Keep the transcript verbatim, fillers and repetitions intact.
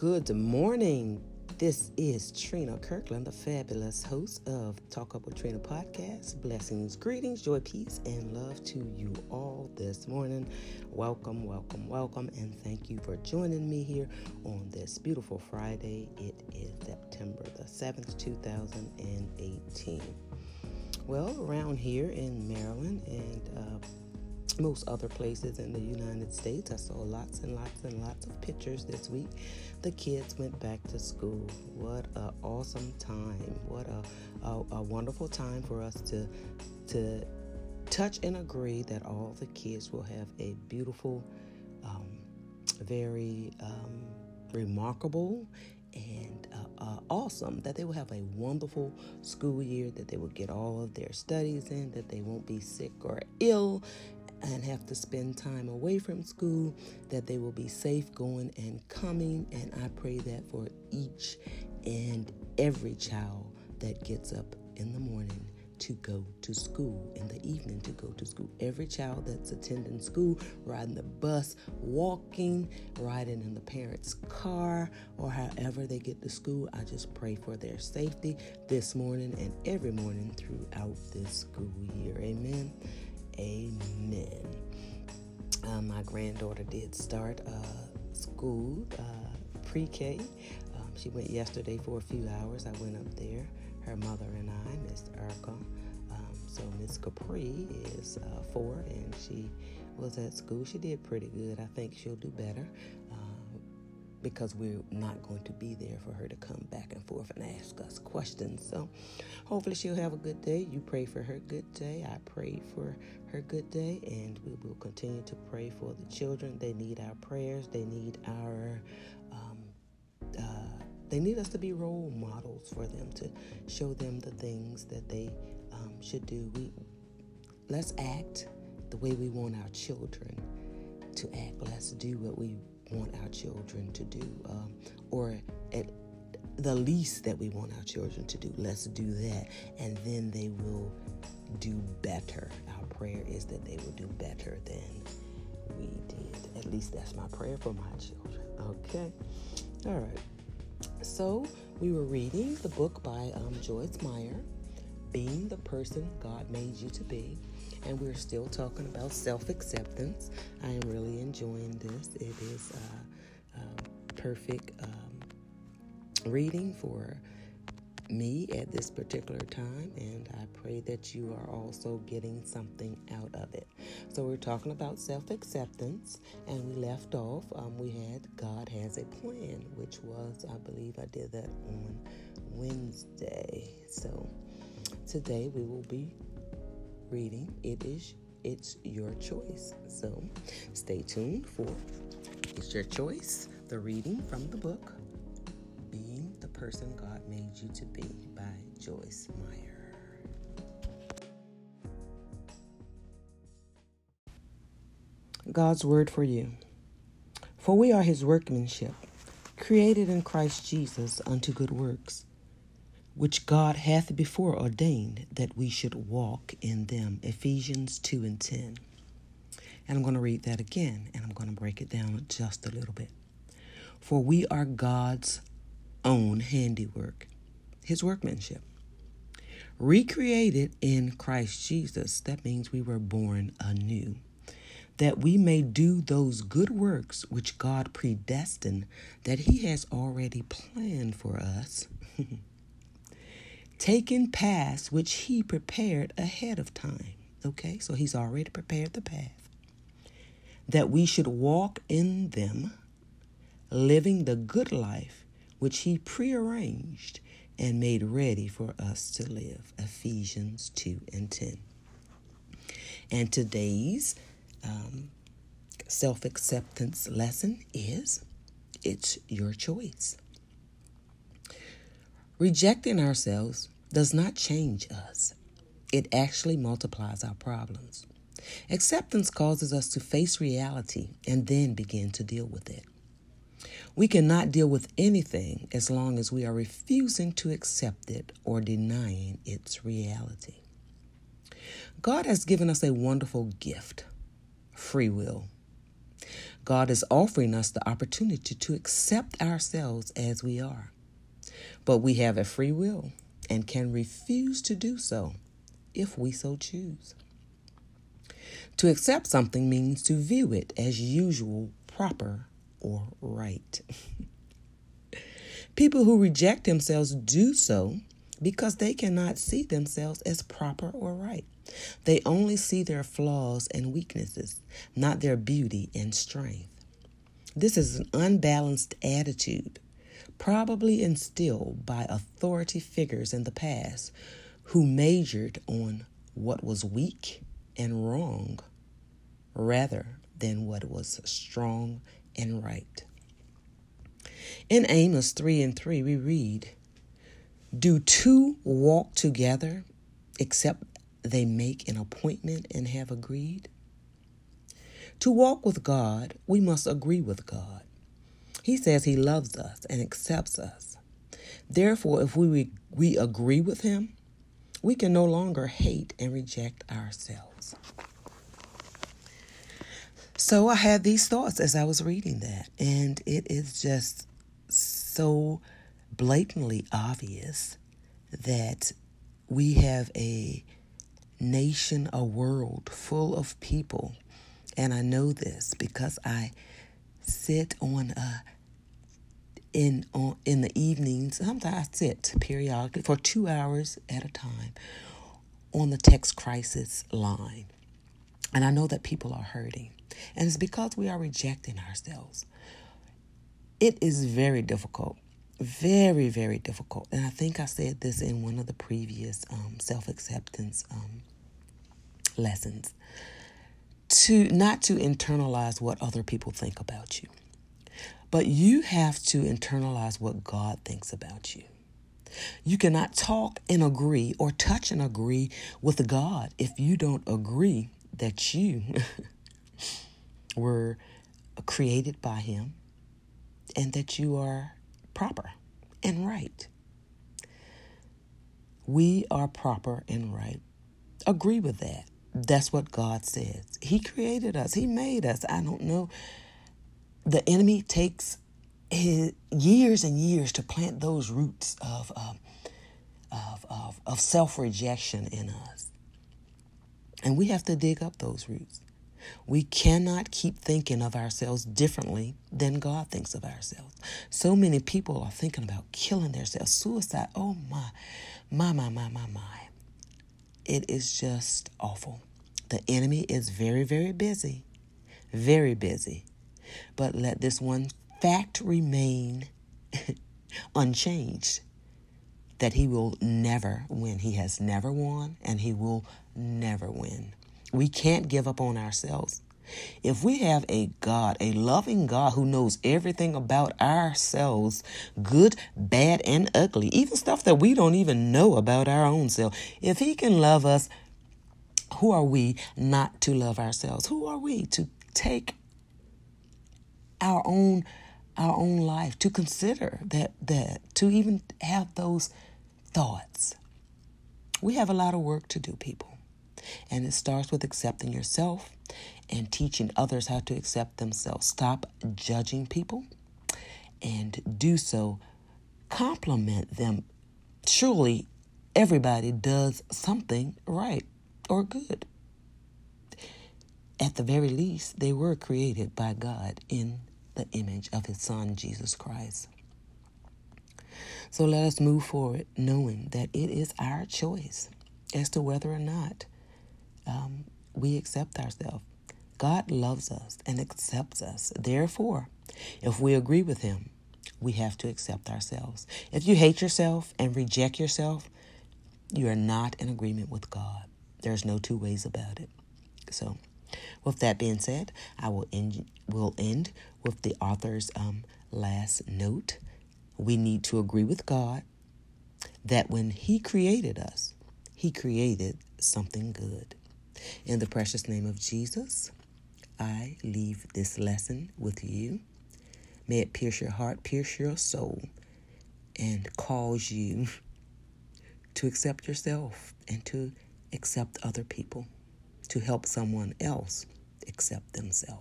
Good morning. This is Trina Kirkland, the fabulous host of Talk Up with Trina podcast. Blessings, greetings, joy, peace, and love to you all this morning. Welcome, welcome, welcome, and thank you for joining me here on this beautiful Friday. It is September the seventh, two thousand eighteen. Well, around here in Maryland and uh, most other places in the United States, I saw lots and lots and lots of pictures this week. The kids went back to school. What an awesome time. What a, a, a wonderful time for us to, to touch and agree that all the kids will have a beautiful, um, very um, remarkable and uh, uh, awesome, that they will have a wonderful school year, that they will get all of their studies in, that they won't be sick or ill and have to spend time away from school, that they will be safe going and coming. And I pray that for each and every child that gets up in the morning to go to school, in the evening to go to school. Every child that's attending school, riding the bus, walking, riding in the parents' car, or however they get to school, I just pray for their safety this morning and every morning throughout this school year. Amen. Amen. Uh, my granddaughter did start uh, school, uh, pre-K. Um, she went yesterday for a few hours. I went up there, her mother and I, Miss Erica. Um, so Miss Capri is uh, four, and she was at school. She did pretty good. I think she'll do better uh, because we're not going to be there for her to come back and forth and ask us questions. So hopefully she'll have a good day. You pray for her good day. I pray for her good day, and we will continue to pray for the children. They need our prayers. They need our, um, uh, they need us to be role models for them, to show them the things that they um, should do. We let's act the way we want our children to act. Let's do what we want our children to do, um, or at the least that we want our children to do. Let's do that, and then they will do better. Our prayer is that they will do better than we did. At least that's my prayer for my children. Okay? All right. So we were reading the book by um, Joyce Meyer, Being the Person God Made You to Be. And we're still talking about self-acceptance. I am really enjoying this. It is a, a perfect um, reading for me at this particular time, and I pray that you are also getting something out of it. So we're talking about self-acceptance, and we left off, um, we had God Has a Plan, which was, I believe I did that on Wednesday. So today we will be reading It Is It's Your Choice. So stay tuned for It's Your Choice, the reading from the book Being the Person God Made You to Be by Joyce Meyer. God's word for you. For we are his workmanship, created in Christ Jesus unto good works, which God hath before ordained that we should walk in them. Ephesians two and ten. And I'm going to read that again, and I'm going to break it down just a little bit. For we are God's own handiwork, his workmanship, recreated in Christ Jesus. That means we were born anew, that we may do those good works which God predestined, that he has already planned for us, taking paths which he prepared ahead of time. Okay, so he's already prepared the path, that we should walk in them, living the good life which he prearranged and made ready for us to live. Ephesians two and ten. And today's um, self-acceptance lesson is, it's your choice. Rejecting ourselves does not change us. It actually multiplies our problems. Acceptance causes us to face reality and then begin to deal with it. We cannot deal with anything as long as we are refusing to accept it or denying its reality. God has given us a wonderful gift, free will. God is offering us the opportunity to accept ourselves as we are. But we have a free will and can refuse to do so if we so choose. To accept something means to view it as usual, proper, or right. People who reject themselves do so because they cannot see themselves as proper or right. They only see their flaws and weaknesses, not their beauty and strength. This is an unbalanced attitude, probably instilled by authority figures in the past who majored on what was weak and wrong rather than what was strong and right. In Amos three and three, we read, "Do two walk together except they make an appointment and have agreed?" To walk with God, we must agree with God. He says he loves us and accepts us. Therefore, if we, we agree with him, we can no longer hate and reject ourselves. So I had these thoughts as I was reading that, and it is just so blatantly obvious that we have a nation, a world full of people, and I know this because I sit on uh, in on in the evenings. Sometimes I sit periodically for two hours at a time on the text crisis line, and I know that people are hurting, and it's because we are rejecting ourselves. It is very difficult, very, very difficult. And I think I said this in one of the previous um, self-acceptance um, lessons, to not to internalize what other people think about you, but you have to internalize what God thinks about you. You cannot talk and agree or touch and agree with God if you don't agree that you were created by him and that you are proper and right. We are proper and right. Agree with that. That's what God says. He created us. He made us. I don't know. The enemy takes his years and years to plant those roots of, um, of, of, of self-rejection in us. And we have to dig up those roots. We cannot keep thinking of ourselves differently than God thinks of ourselves. So many people are thinking about killing themselves, suicide. Oh my, my, my, my, my, my. It is just awful. The enemy is very, very busy, very busy. But let this one fact remain unchanged, that he will never win. He has never won, and he will never win. We can't give up on ourselves. If we have a God, a loving God who knows everything about ourselves, good, bad, and ugly, even stuff that we don't even know about our own self, if he can love us, who are we not to love ourselves? Who are we to take our own our own life, to consider that, that to even have those thoughts? We have a lot of work to do, people. And it starts with accepting yourself and teaching others how to accept themselves. Stop judging people and do so. Compliment them. Surely everybody does something right or good. At the very least, they were created by God in the image of his son, Jesus Christ. So let us move forward knowing that it is our choice as to whether or not um, we accept ourselves. God loves us and accepts us. Therefore, if we agree with him, we have to accept ourselves. If you hate yourself and reject yourself, you are not in agreement with God. There's no two ways about it. So, with that being said, I will end, will end with the author's um, last note. We need to agree with God that when he created us, he created something good. In the precious name of Jesus, I leave this lesson with you. May it pierce your heart, pierce your soul, and cause you to accept yourself and to accept other people, to help someone else accept themselves.